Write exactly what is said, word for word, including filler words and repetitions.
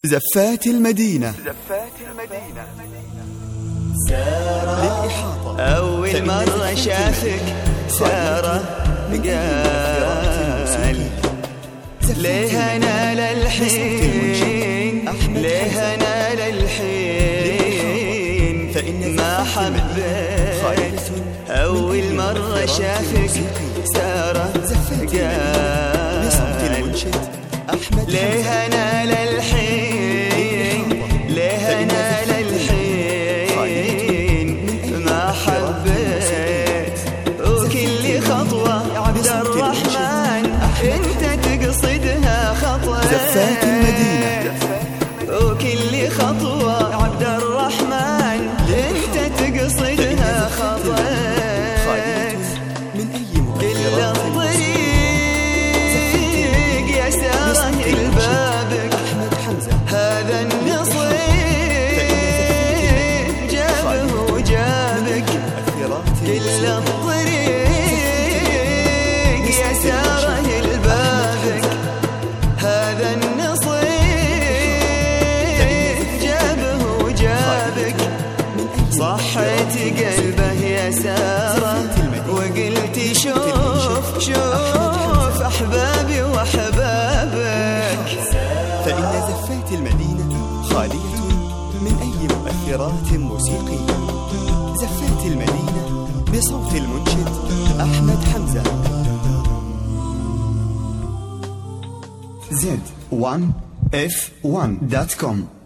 زفات المدينة. زفات المدينة سارة للإحاطة. أول مرة شافك سارة قال ليه أنا للحين ليه أنا للحين ما حبيت. أول مرة شافك سارة قال ليه أنا للحين ليه أنا للحين ما حبيت. وكل خطوة عبد الرحمن انت تقصدها خطوة. زفات المدينة. وكل خطوة عبد الرحمن انت تقصدها خطوة. من أي مؤثرات الطريق يا سارة لبابك هذا النصيب جابه وجابك. كل الطريق يا سارة لبابك هذا النصيب جابه وجابك. صحيت قلبه يا سارة وقلت شوف شوف أحبابي وأحبابك. فإن زفات المدينة خالية من أي مؤثرات موسيقية. زفات المدينة بصوت المنشد أحمد حمزة. زد وان اف وان دوت كوم